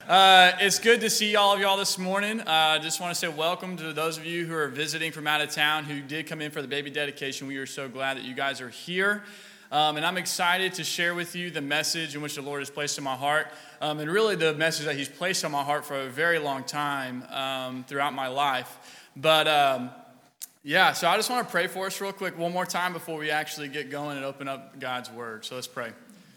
It's good to see all of y'all this morning. I just want to say welcome to those of you who are visiting from out of town who did come in for the baby dedication. We are so glad that you guys are here. And I'm excited to share with you the message in which the Lord has placed in my heart. And really the message that He's placed on my heart for a very long time throughout my life. But so I just want to pray for us real quick one more time before we actually get going and open up God's Word. So let's pray.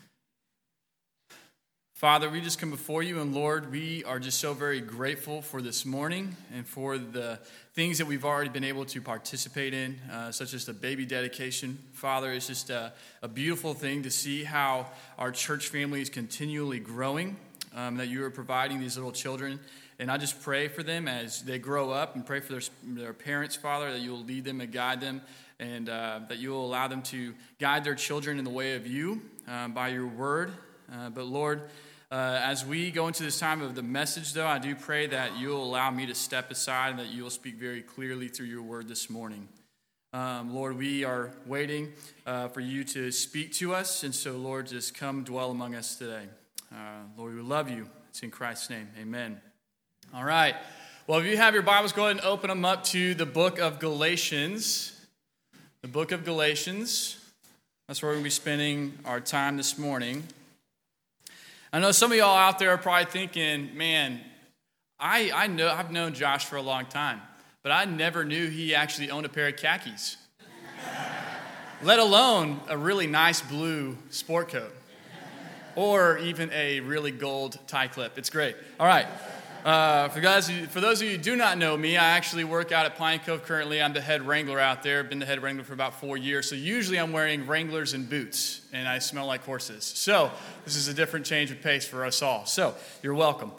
Father, we just come before you, and Lord, we are just so very grateful for this morning and for the things that we've already been able to participate in, such as the baby dedication. Father, it's just a beautiful thing to see how our church family is continually growing, that you are providing these little children. And I just pray for them as they grow up and pray for their parents, Father, that you will lead them and guide them, and that you will allow them to guide their children in the way of you by your word. But Lord, as we go into this time of the message, though, I do pray that you'll allow me to step aside and that you will speak very clearly through your word this morning. Lord, we are waiting for you to speak to us, and so, Lord, just come dwell among us today. Lord, we love you. It's in Christ's name. Amen. All right. Well, if you have your Bibles, go ahead and open them up to the book of Galatians. The book of Galatians. That's where we're going to be spending our time this morning. I know some of y'all out there are probably thinking, man, I've known Josh for a long time, but I never knew he actually owned a pair of khakis, let alone a really nice blue sport coat, or even a really gold tie clip. It's great. All right. For those of you who do not know me, I actually work out at Pine Cove currently. I'm the head wrangler out there. I've been the head wrangler for about 4 years. So usually I'm wearing Wranglers and boots, and I smell like horses. So this is a different change of pace for us all. So you're welcome.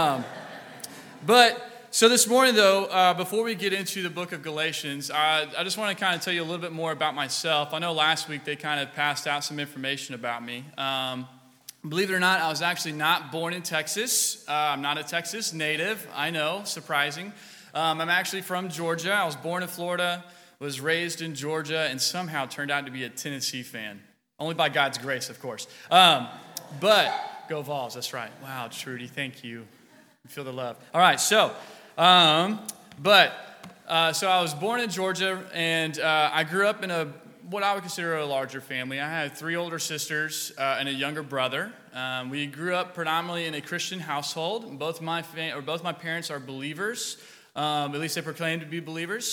So this morning, though, before we get into the book of Galatians, I just want to kind of tell you a little bit more about myself. I know last week they kind of passed out some information about me. Believe it or not, I was actually not born in Texas. I'm not a Texas native. I know, surprising. I'm actually from Georgia. I was born in Florida, was raised in Georgia, and somehow turned out to be a Tennessee fan. Only by God's grace, of course. But go Vols, that's right. Wow, Trudy, thank you. I feel the love. All right, so I was born in Georgia, and I grew up in what I would consider a larger family. I had 3 older sisters and a younger brother. We grew up predominantly in a Christian household. Both my parents are believers. At least they proclaim to be believers.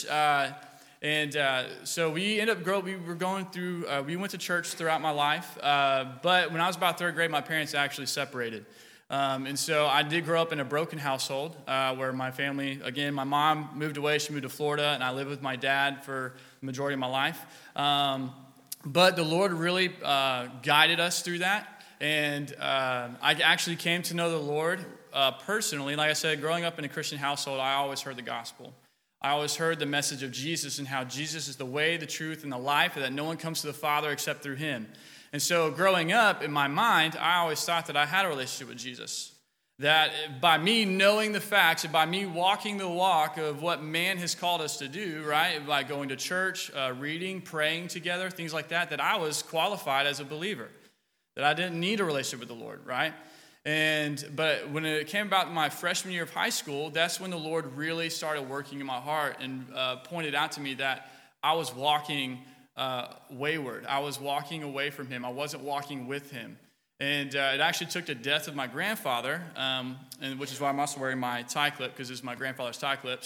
So we ended up growing. We went to church throughout my life. But when I was about 3rd grade, my parents actually separated. And so I did grow up in a broken household where my family, again, my mom moved away. She moved to Florida, and I lived with my dad for the majority of my life. But the Lord really guided us through that. And I actually came to know the Lord personally. Like I said, growing up in a Christian household, I always heard the gospel. I always heard the message of Jesus and how Jesus is the way, the truth, and the life, and that no one comes to the Father except through him. And so growing up, in my mind, I always thought that I had a relationship with Jesus. That by me knowing the facts and by me walking the walk of what man has called us to do, right, by going to church, reading, praying together, things like that, that I was qualified as a believer. That I didn't need a relationship with the Lord, right? But when it came about my freshman year of high school, that's when the Lord really started working in my heart and pointed out to me that I was walking wayward. I was walking away from him. I wasn't walking with him. And it actually took the death of my grandfather, and which is why I'm also wearing my tie clip, because it's my grandfather's tie clip.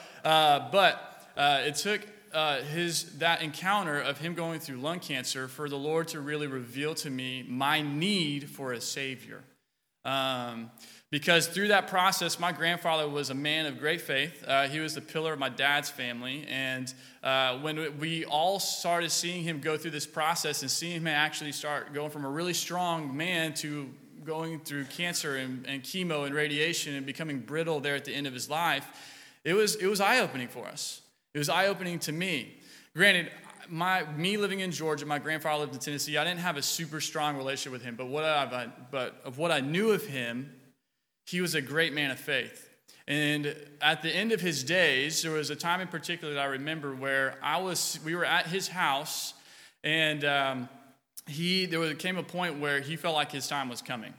It took that encounter of him going through lung cancer for the Lord to really reveal to me my need for a Savior. Because through that process, my grandfather was a man of great faith. He was the pillar of my dad's family. And when we all started seeing him go through this process and seeing him actually start going from a really strong man to going through cancer and chemo and radiation and becoming brittle there at the end of his life, it was eye-opening for us. It was eye-opening to me. Granted, me living in Georgia, my grandfather lived in Tennessee. I didn't have a super strong relationship with him, but of what I knew of him, he was a great man of faith. And at the end of his days, there was a time in particular that I remember where we were at his house, and there came a point where he felt like his time was coming.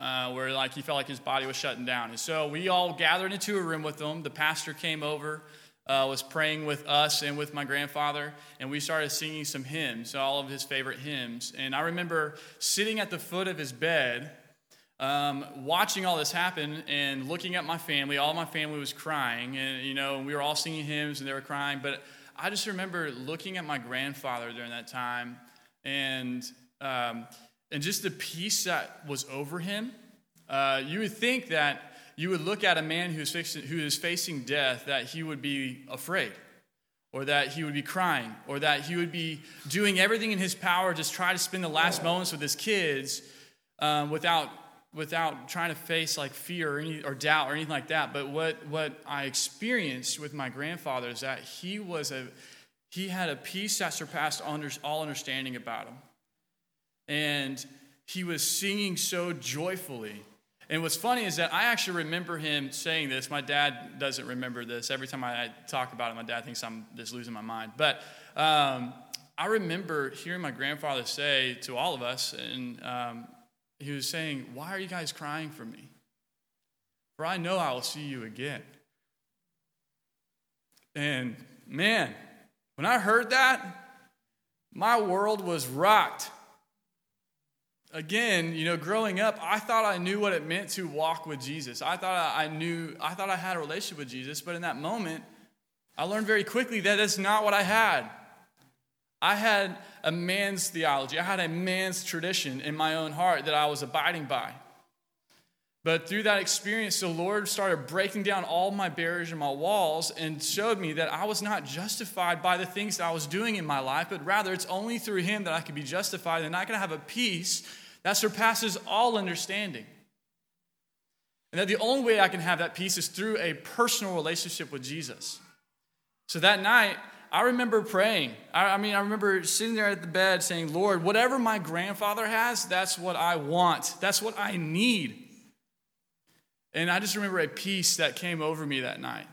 where like he felt like his body was shutting down. And so we all gathered into a room with him. The pastor came over, was praying with us and with my grandfather, and we started singing some hymns, all of his favorite hymns. And I remember sitting at the foot of his bed, watching all this happen and looking at my family. All my family was crying, and we were all singing hymns and they were crying. But I just remember looking at my grandfather during that time, and just the peace that was over him. You would think that you would look at a man who is facing death, that he would be afraid, or that he would be crying, or that he would be doing everything in his power to try to spend the last moments with his kids without trying to face like fear or doubt or anything like that. But what I experienced with my grandfather is that he had a peace that surpassed all understanding about him. And he was singing so joyfully. And what's funny is that I actually remember him saying this. My dad doesn't remember this. Every time I talk about it, my dad thinks I'm just losing my mind. But I remember hearing my grandfather say to all of us, and he was saying, "Why are you guys crying for me? For I know I will see you again." And man, when I heard that, my world was rocked. Again, growing up, I thought I knew what it meant to walk with Jesus. I thought I had a relationship with Jesus, but in that moment, I learned very quickly that that's not what I had. I had a man's theology. I had a man's tradition in my own heart that I was abiding by. But through that experience, the Lord started breaking down all my barriers and my walls and showed me that I was not justified by the things that I was doing in my life, but rather it's only through him that I could be justified, and I can have a peace that surpasses all understanding. And that the only way I can have that peace is through a personal relationship with Jesus. So that night, I remember praying. I remember sitting there at the bed saying, "Lord, whatever my grandfather has, that's what I want. That's what I need." And I just remember a peace that came over me that night.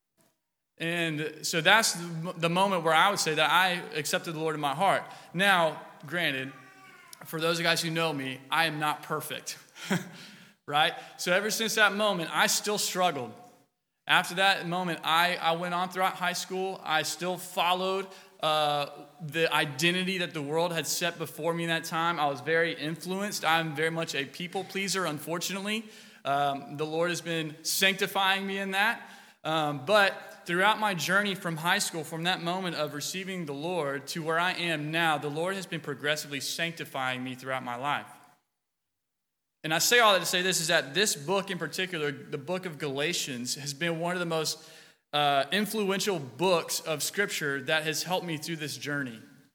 And so that's the moment where I would say that I accepted the Lord in my heart. Now, granted, for those of you guys who know me, I am not perfect, right? So ever since that moment, I still struggled. After that moment, I went on throughout high school. I still followed the identity that the world had set before me in that time. I was very influenced. I'm very much a people pleaser, unfortunately. The Lord has been sanctifying me in that. But throughout my journey from high school, from that moment of receiving the Lord to where I am now, the Lord has been progressively sanctifying me throughout my life. And I say all that to say this, is that this book in particular, the book of Galatians, has been one of the most influential books of Scripture that has helped me through this journey.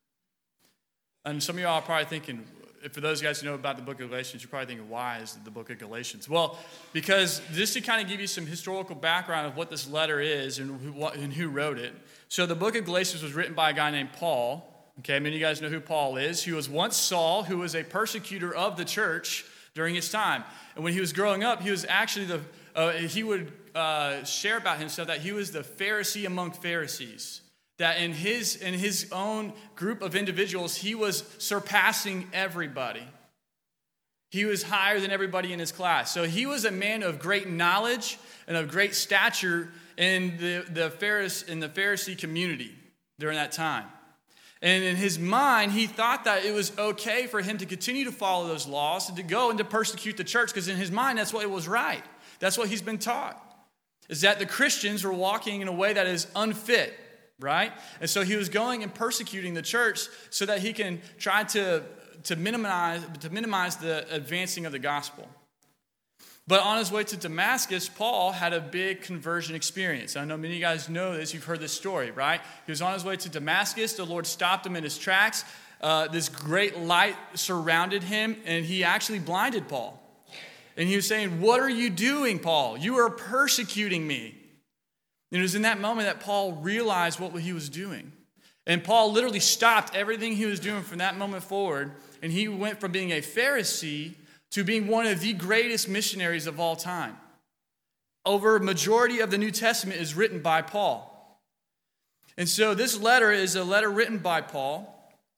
And some of y'all are probably thinking, for those guys who know about the book of Galatians, you're probably thinking, why is it the book of Galatians? Well, because just to kind of give you some historical background of what this letter is and who wrote it. So the book of Galatians was written by a guy named Paul. Okay, many of you guys know who Paul is. He was once Saul, who was a persecutor of the church during his time. And when he was growing up, he was actually he would share about himself that he was the Pharisee among Pharisees. That in his own group of individuals, he was surpassing everybody. He was higher than everybody in his class. So he was a man of great knowledge and of great stature in the Pharisee community during that time. And in his mind, he thought that it was okay for him to continue to follow those laws and to go and to persecute the church, because in his mind, that's what was right. That's what he's been taught, is that the Christians were walking in a way that is unfit. Right? And so he was going and persecuting the church so that he can try to minimize the advancing of the gospel. But on his way to Damascus, Paul had a big conversion experience. I know many of you guys know this. You've heard this story, right? He was on his way to Damascus. The Lord stopped him in his tracks. This great light surrounded him, and he actually blinded Paul. And he was saying, "What are you doing, Paul? You are persecuting me." And it was in that moment that Paul realized what he was doing. And Paul literally stopped everything he was doing from that moment forward. And he went from being a Pharisee to being one of the greatest missionaries of all time. Over a majority of the New Testament is written by Paul. And so this letter is a letter written by Paul.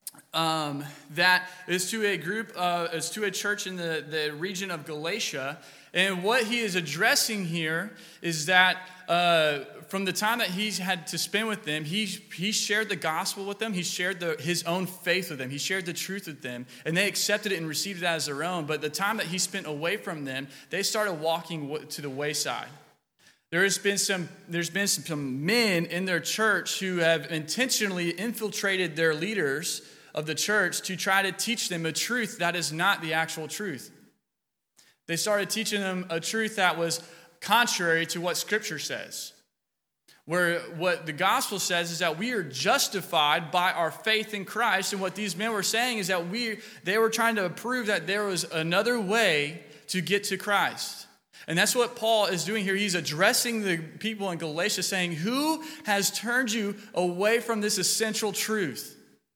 that is to a group, is to a church in the region of Galatia. And what he is addressing here is that from the time that he's had to spend with them, he shared the gospel with them. He shared his own faith with them. He shared the truth with them. And they accepted it and received it as their own. But the time that he spent away from them, they started walking to the wayside. There's been some men in their church who have intentionally infiltrated their leaders of the church to try to teach them a truth that is not the actual truth. They started teaching them a truth that was contrary to what Scripture says. Where what the gospel says is that we are justified by our faith in Christ. And what these men were saying is that they were trying to prove that there was another way to get to Christ. And that's what Paul is doing here. He's addressing the people in Galatia saying, who has turned you away from this essential truth?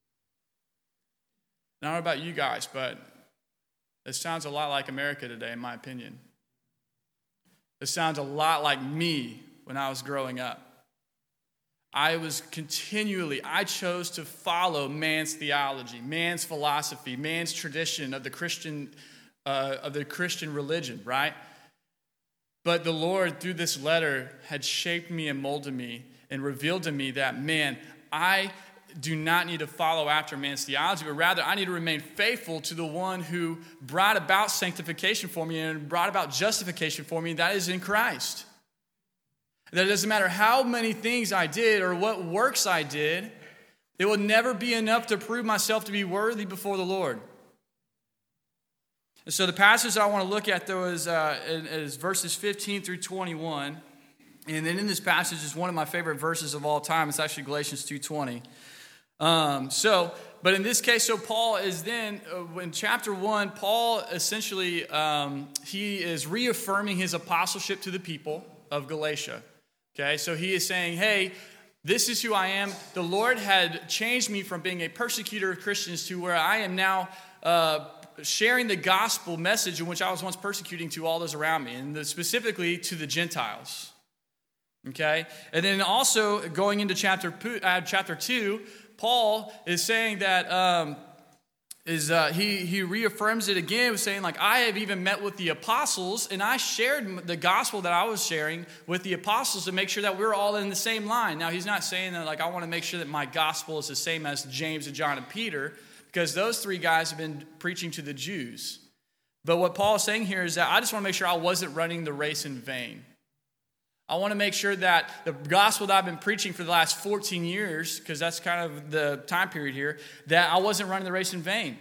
Now, I don't know about you guys, but it sounds a lot like America today, in my opinion. It sounds a lot like me when I was growing up. I chose to follow man's theology, man's philosophy, man's tradition of the Christian religion, right? But the Lord, through this letter, had shaped me and molded me and revealed to me that, man, I do not need to follow after man's theology, but rather I need to remain faithful to the one who brought about sanctification for me and brought about justification for me, that is in Christ. That it doesn't matter how many things I did or what works I did, it will never be enough to prove myself to be worthy before the Lord. And so the passage I want to look at, though, is verses 15 through 21. And then in this passage is one of my favorite verses of all time. It's actually Galatians 2:20. But in this case, so Paul is then, in chapter 1, Paul essentially, he is reaffirming his apostleship to the people of Galatia. Okay, so he is saying, hey, this is who I am. The Lord had changed me from being a persecutor of Christians to where I am now sharing the gospel message in which I was once persecuting to all those around me, and specifically to the Gentiles. Okay, and then also going into chapter 2, Paul is saying that he reaffirms it again, saying like, I have even met with the apostles, and I shared the gospel that I was sharing with the apostles to make sure that we're all in the same line. Now, he's not saying that like I want to make sure that my gospel is the same as James and John and Peter, because those three guys have been preaching to the Jews. But what Paul is saying here is that I just want to make sure I wasn't running the race in vain. I want to make sure that the gospel that I've been preaching for the last 14 years, because that's kind of the time period here, that I wasn't running the race in vain.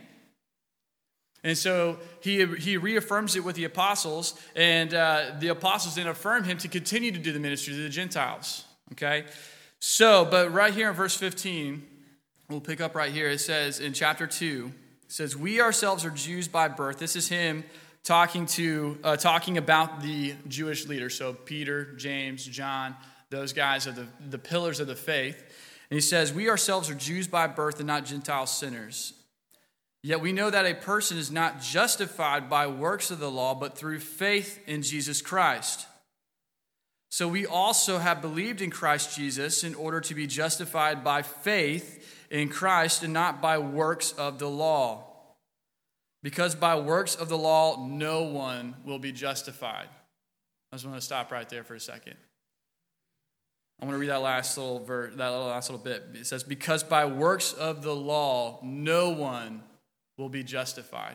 And so he reaffirms it with the apostles, and the apostles then affirm him to continue to do the ministry to the Gentiles. Okay? So, but right here in verse 15, we'll pick up right here. It says in chapter 2, it says, we ourselves are Jews by birth. This is him talking about the Jewish leaders. So Peter, James, John, those guys are the pillars of the faith. And he says, we ourselves are Jews by birth and not Gentile sinners. Yet we know that a person is not justified by works of the law, but through faith in Jesus Christ. So we also have believed in Christ Jesus in order to be justified by faith in Christ and not by works of the law. Because by works of the law, no one will be justified. I just want to stop right there for a second. I want to read that last little bit. It says, because by works of the law, no one will be justified.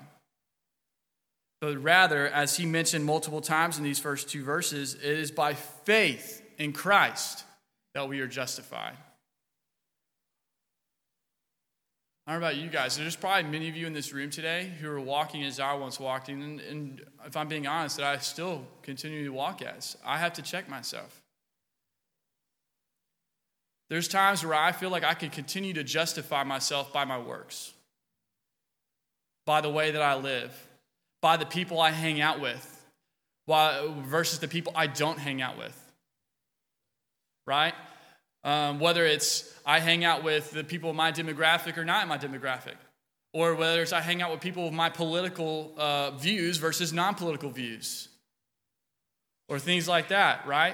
But rather, as he mentioned multiple times in these first two verses, it is by faith in Christ that we are justified. I don't know about you guys. There's probably many of you in this room today who are walking as I once walked, and if I'm being honest, that I still continue to walk as. I have to check myself. There's times where I feel like I can continue to justify myself by my works, by the way that I live, by the people I hang out with, versus the people I don't hang out with, right? Whether it's I hang out with the people of my demographic or not in my demographic, or whether it's I hang out with people with my political views versus non-political views, or things like that, right?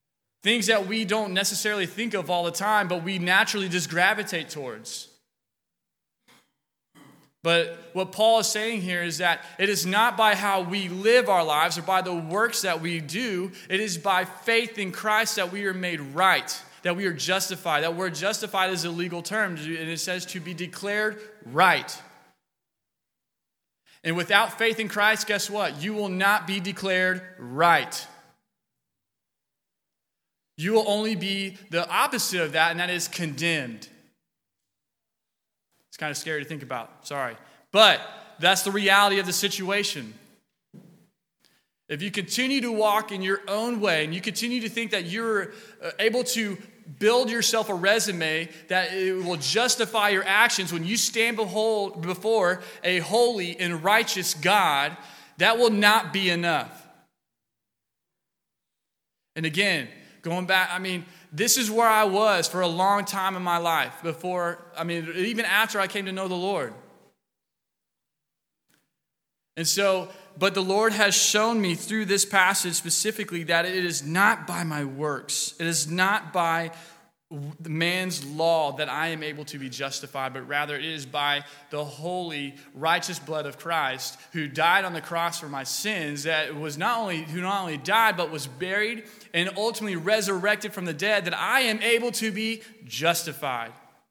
Things that we don't necessarily think of all the time, but we naturally just gravitate towards. But what Paul is saying here is that it is not by how we live our lives or by the works that we do. It is by faith in Christ that we are made right, that we are justified. That word justified is a legal term, and it says to be declared right. And without faith in Christ, guess what? You will not be declared right. You will only be the opposite of that, and that is condemned. It's kind of scary to think about. Sorry. But that's the reality of the situation. If you continue to walk in your own way and you continue to think that you're able to build yourself a resume that it will justify your actions when you stand before a holy and righteous God, that will not be enough. And again, going back, this is where I was for a long time in my life even after I came to know the Lord. And so, but the Lord has shown me through this passage specifically that it is not by my works. It is not by the man's law that I am able to be justified, but rather it is by the holy, righteous blood of Christ who died on the cross for my sins, who not only died, but was buried and ultimately resurrected from the dead, that I am able to be justified.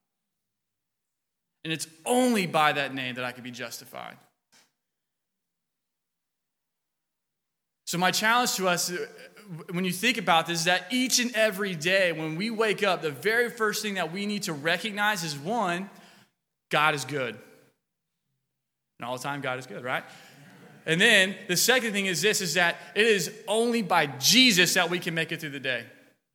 And it's only by that name that I can be justified. So my challenge to us, when you think about this, is that each and every day when we wake up, the very first thing that we need to recognize is, one, God is good. And all the time, God is good, right? And then the second thing is this, is that it is only by Jesus that we can make it through the day.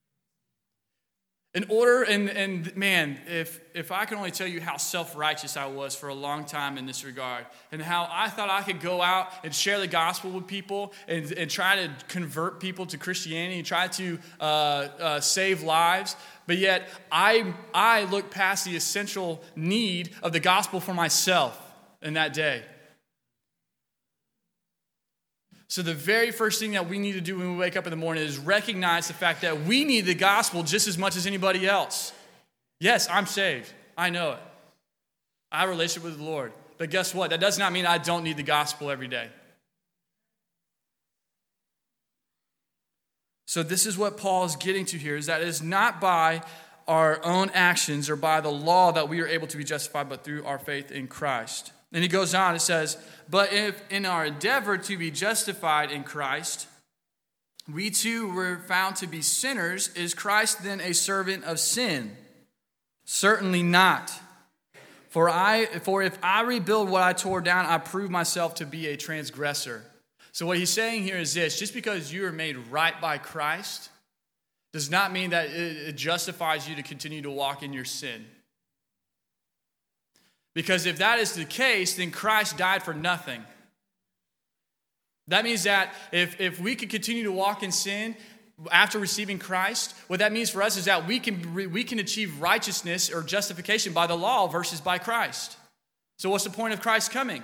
In order, and man, if I can only tell you how self-righteous I was for a long time in this regard, and how I thought I could go out and share the gospel with people and try to convert people to Christianity and try to save lives, but yet I looked past the essential need of the gospel for myself in that day. So the very first thing that we need to do when we wake up in the morning is recognize the fact that we need the gospel just as much as anybody else. Yes, I'm saved. I know it. I have a relationship with the Lord. But guess what? That does not mean I don't need the gospel every day. So this is what Paul is getting to here, is that it is not by our own actions or by the law that we are able to be justified, but through our faith in Christ. And he goes on, it says, but if in our endeavor to be justified in Christ, we too were found to be sinners, is Christ then a servant of sin? Certainly not. For if I rebuild what I tore down, I prove myself to be a transgressor. So what he's saying here is this: just because you are made right by Christ does not mean that it justifies you to continue to walk in your sin. Because if that is the case, then Christ died for nothing. That means that if we could continue to walk in sin after receiving Christ, what that means for us is that we can achieve righteousness or justification by the law versus by Christ. So what's the point of Christ coming?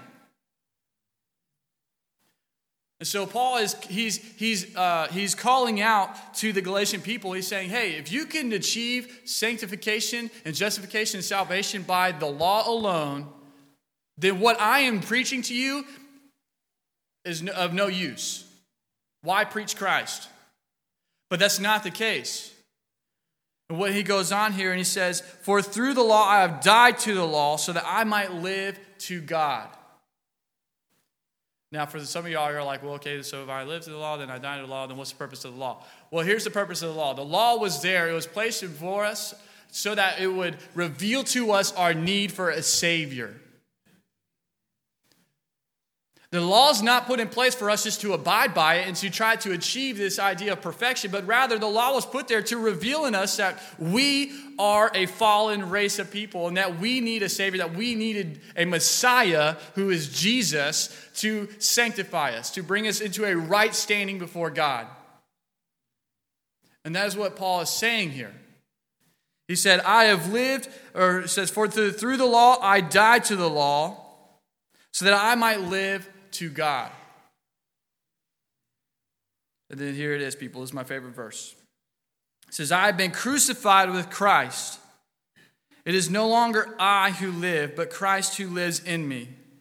And so Paul he's calling out to the Galatian people. He's saying, hey, if you can achieve sanctification and justification and salvation by the law alone, then what I am preaching to you is of no use. Why preach Christ? But that's not the case. And what he goes on here and he says, for through the law I have died to the law so that I might live to God. Now, for some of y'all, you're like, well, okay, so if I live to the law, then I die to the law, then what's the purpose of the law? Well, here's the purpose of the law. The law was there. It was placed before us so that it would reveal to us our need for a Savior. The law is not put in place for us just to abide by it and to try to achieve this idea of perfection, but rather the law was put there to reveal in us that we are a fallen race of people and that we need a Savior, that we needed a Messiah who is Jesus to sanctify us, to bring us into a right standing before God. And that is what Paul is saying here. He said, I have lived, or it says, for through the law I died to the law so that I might live to God. And then here it is, people. This is my favorite verse. It says, I have been crucified with Christ. It is no longer I who live, but Christ who lives in me.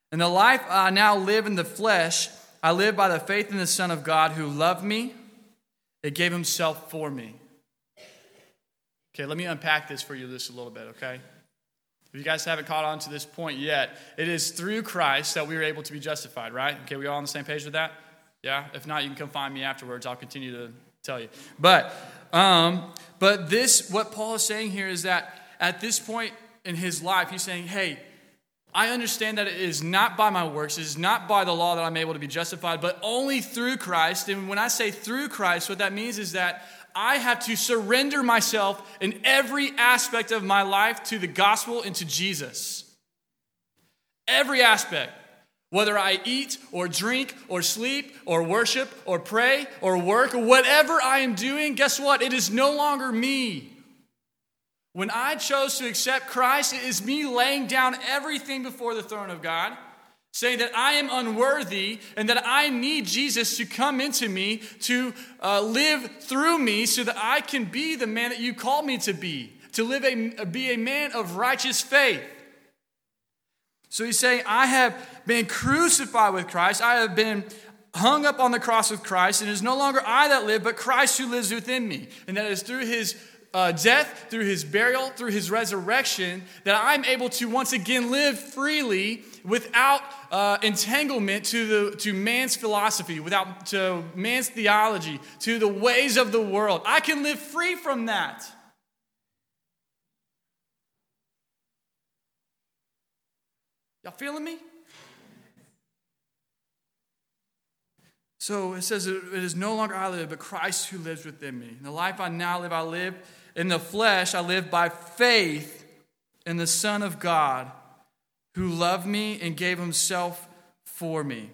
And the life I now live in the flesh, I live by the faith in the Son of God who loved me and gave himself for me. Okay, let me unpack this for you just a little bit, okay? If you guys haven't caught on to this point yet, it is through Christ that we are able to be justified, right? Okay, we all on the same page with that? Yeah? If not, you can come find me afterwards. I'll continue to tell you. But this, what Paul is saying here is that at this point in his life, he's saying, hey, I understand that it is not by my works, it is not by the law that I'm able to be justified, but only through Christ. And when I say through Christ, what that means is that I have to surrender myself in every aspect of my life to the gospel and to Jesus. Every aspect. Whether I eat or drink or sleep or worship or pray or work or whatever I am doing, guess what? It is no longer me. When I chose to accept Christ, it is me laying down everything before the throne of God, saying that I am unworthy and that I need Jesus to come into me, to live through me so that I can be the man that you called me to be be a man of righteous faith. So he's saying, I have been crucified with Christ. I have been hung up on the cross with Christ, and it is no longer I that live, but Christ who lives within me. And that is through his death, through his burial, through his resurrection, that I'm able to once again live freely without entanglement to man's philosophy, to man's theology, to the ways of the world. I can live free from that. Y'all feeling me? So it says, it is no longer I live, but Christ who lives within me. In the life I now live, I live in the flesh. I live by faith in the Son of God who loved me and gave himself for me.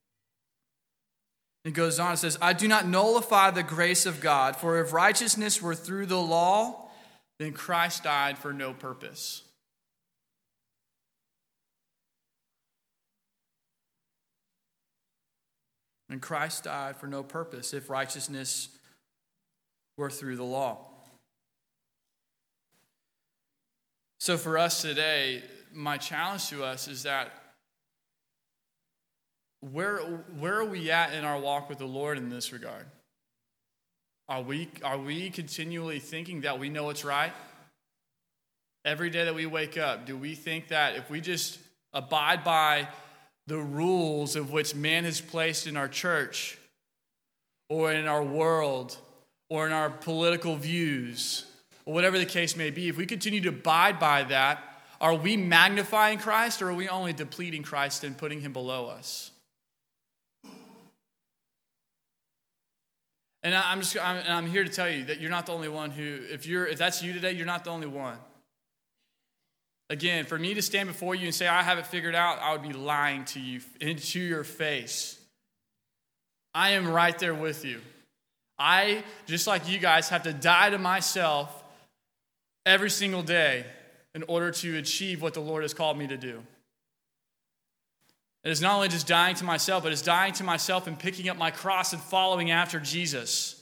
It goes on, it says, I do not nullify the grace of God, for if righteousness were through the law, then Christ died for no purpose. And Christ died for no purpose if righteousness were through the law. So for us today, my challenge to us is that where are we at in our walk with the Lord in this regard? Are we continually thinking that we know what's right? Every day that we wake up, do we think that if we just abide by the rules of which man has placed in our church or in our world or in our political views or whatever the case may be, if we continue to abide by that, are we magnifying Christ or are we only depleting Christ and putting him below us? And I'm here to tell you that you're not the only one who, if that's you today, you're not the only one. Again, for me to stand before you and say, I have it figured out, I would be lying to you into your face. I am right there with you. I, just like you guys, have to die to myself every single day in order to achieve what the Lord has called me to do. It is not only just dying to myself, but it's dying to myself and picking up my cross and following after Jesus.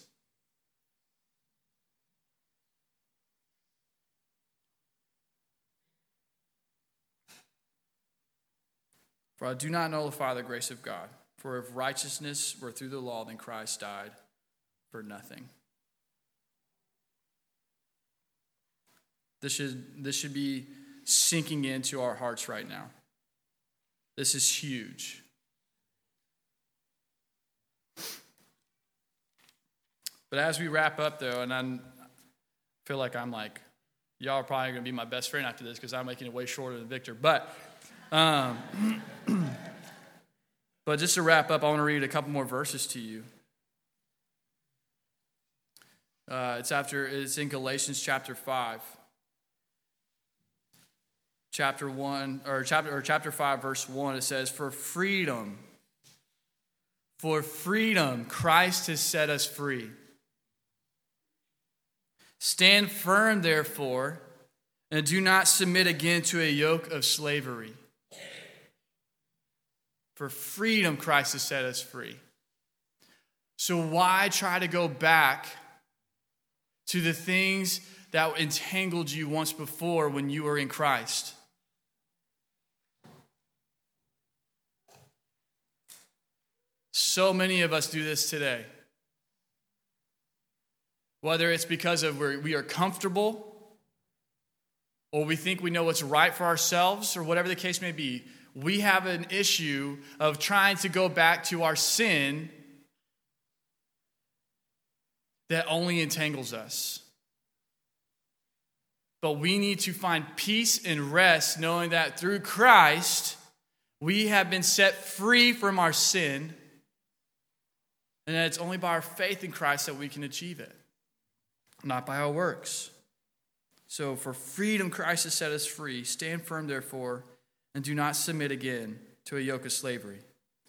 For I do not nullify the grace of God. For if righteousness were through the law, then Christ died for nothing. This should be sinking into our hearts right now. This is huge. But as we wrap up, though, and I feel like y'all are probably going to be my best friend after this because I'm making it way shorter than Victor. But just to wrap up, I want to read a couple more verses to you. It's in Galatians chapter 5. Chapter 5, verse 1, it says, For freedom, Christ has set us free. Stand firm, therefore, and do not submit again to a yoke of slavery. For freedom, Christ has set us free. So why try to go back to the things that entangled you once before when you were in Christ? So many of us do this today. Whether it's because of we are comfortable, or we think we know what's right for ourselves, or whatever the case may be, we have an issue of trying to go back to our sin that only entangles us. But we need to find peace and rest knowing that through Christ, we have been set free from our sin, and that it's only by our faith in Christ that we can achieve it, not by our works. So for freedom, Christ has set us free. Stand firm, therefore, and do not submit again to a yoke of slavery.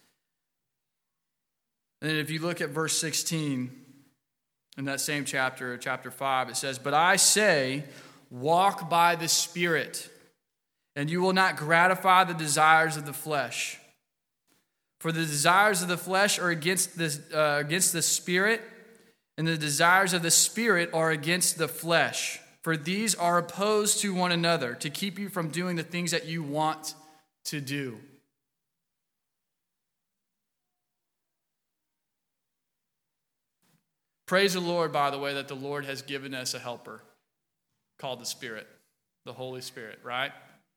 And then if you look at verse 16 in that same chapter, chapter 5, it says, "But I say, walk by the Spirit, and you will not gratify the desires of the flesh. For the desires of the flesh are against the Spirit, and the desires of the Spirit are against the flesh. For these are opposed to one another, to keep you from doing the things that you want to do." Praise the Lord, by the way, that the Lord has given us a helper called the Spirit, the Holy Spirit, right?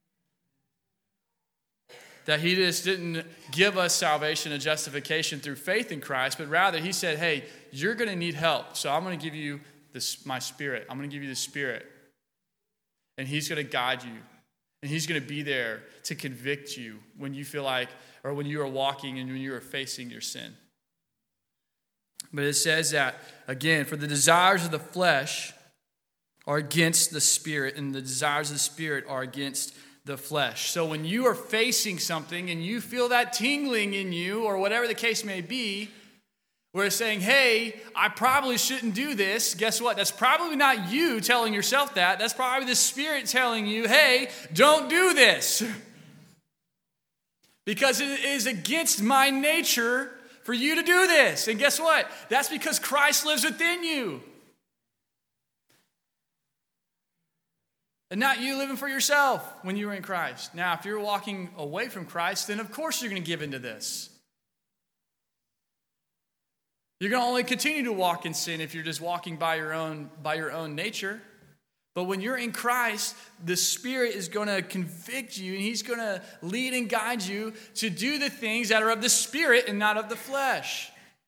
That he just didn't give us salvation and justification through faith in Christ, but rather he said, hey, you're going to need help, so I'm going to give you my Spirit. I'm going to give you the Spirit. And he's going to guide you. And he's going to be there to convict you when you feel like, or when you are walking and when you are facing your sin. But it says that, again, for the desires of the flesh are against the Spirit, and the desires of the Spirit are against the flesh. So when you are facing something and you feel that tingling in you, or whatever the case may be, where it's saying, hey, I probably shouldn't do this, guess what? That's probably not you telling yourself that. That's probably the Spirit telling you, hey, don't do this. Because it is against my nature for you to do this. And guess what? That's because Christ lives within you. And not you living for yourself when you were in Christ. Now, if you're walking away from Christ, then of course you're going to give into this. You're going to only continue to walk in sin if you're just walking by your own nature. But when you're in Christ, the Spirit is going to convict you, and he's going to lead and guide you to do the things that are of the Spirit and not of the flesh.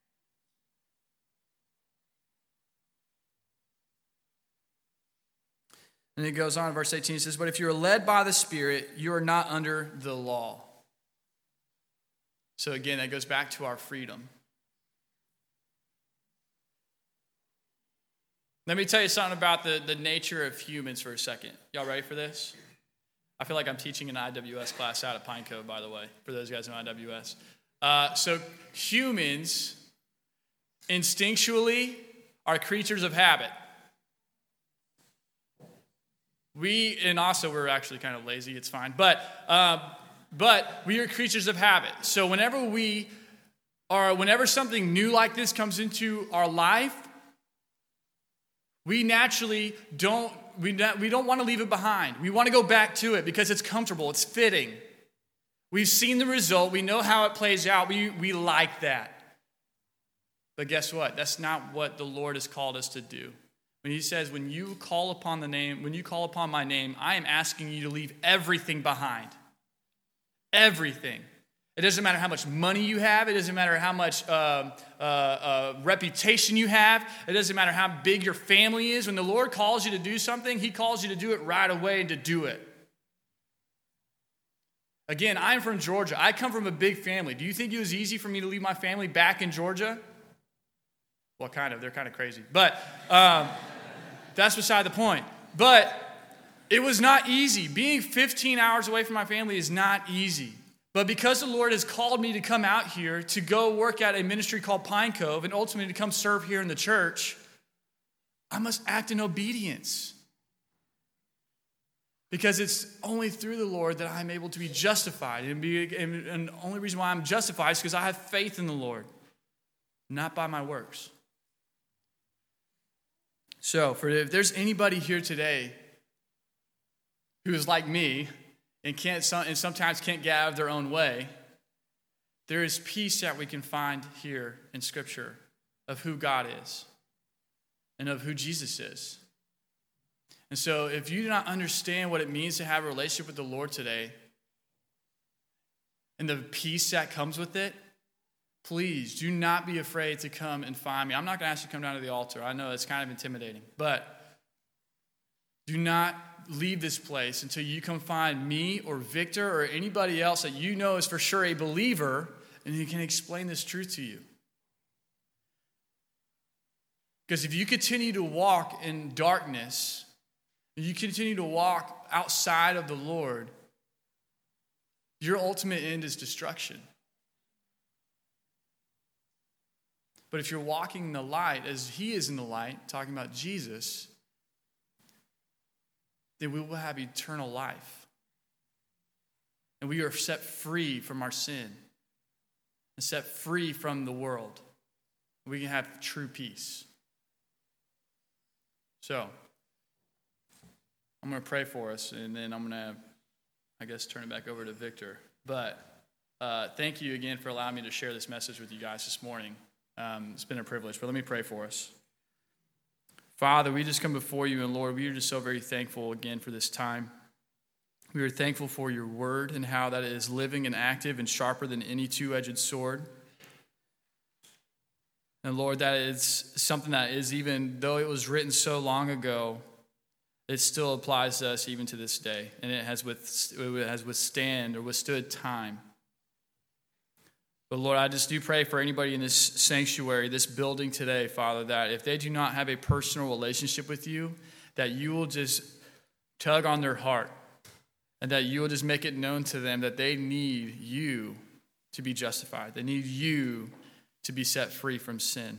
And it goes on in verse 18, it says, "But if you are led by the Spirit, you are not under the law." So again, that goes back to our freedom. Let me tell you something about the nature of humans for a second. Y'all ready for this? I feel like I'm teaching an IWS class out at Pinecove, by the way, for those guys in IWS. So humans, instinctually, are creatures of habit. And also we're actually kind of lazy, it's fine. But we are creatures of habit. So whenever something new like this comes into our life, we naturally don't want to leave it behind. We want to go back to it because it's comfortable, it's fitting. We've seen the result, we know how it plays out, we like that. But guess what? That's not what the Lord has called us to do. When he says, when you call upon my name, I am asking you to leave everything behind. Everything. It doesn't matter how much money you have. It doesn't matter how much reputation you have. It doesn't matter how big your family is. When the Lord calls you to do something, he calls you to do it right away and to do it. Again, I'm from Georgia. I come from a big family. Do you think it was easy for me to leave my family back in Georgia? Well, kind of. They're kind of crazy. But that's beside the point. But it was not easy. Being 15 hours away from my family is not easy. But because the Lord has called me to come out here to go work at a ministry called Pinecove and ultimately to come serve here in the church, I must act in obedience. Because it's only through the Lord that I'm able to be justified. And the only reason why I'm justified is because I have faith in the Lord, not by my works. So, if there's anybody here today who is like me and sometimes can't get out of their own way, there is peace that we can find here in Scripture of who God is and of who Jesus is. And so if you do not understand what it means to have a relationship with the Lord today and the peace that comes with it, please do not be afraid to come and find me. I'm not going to ask you to come down to the altar. I know it's kind of intimidating, but do not leave this place until you come find me or Victor or anybody else that you know is for sure a believer and who can explain this truth to you. Because if you continue to walk in darkness, you continue to walk outside of the Lord, your ultimate end is destruction. But if you're walking in the light, as he is in the light, talking about Jesus, then we will have eternal life. And we are set free from our sin and set free from the world. We can have true peace. So, I'm going to pray for us, and then I'm going to, turn it back over to Victor. But thank you again for allowing me to share this message with you guys this morning. It's been a privilege, but let me pray for us. Father, we just come before you, and Lord, we are just so very thankful again for this time. We are thankful for your word and how that it is living and active and sharper than any two-edged sword. And Lord, that is something that is, even though it was written so long ago, it still applies to us even to this day. And it has withstood time. But Lord, I just do pray for anybody in this sanctuary, this building today, Father, that if they do not have a personal relationship with you, that you will just tug on their heart and that you will just make it known to them that they need you to be justified. They need you to be set free from sin.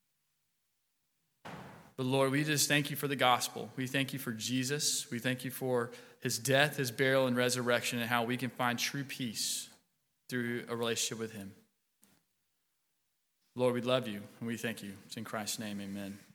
But Lord, we just thank you for the gospel. We thank you for Jesus. We thank you for his death, his burial, and resurrection, and how we can find true peace through a relationship with him. Lord, we love you, and we thank you. It's in Christ's name, amen.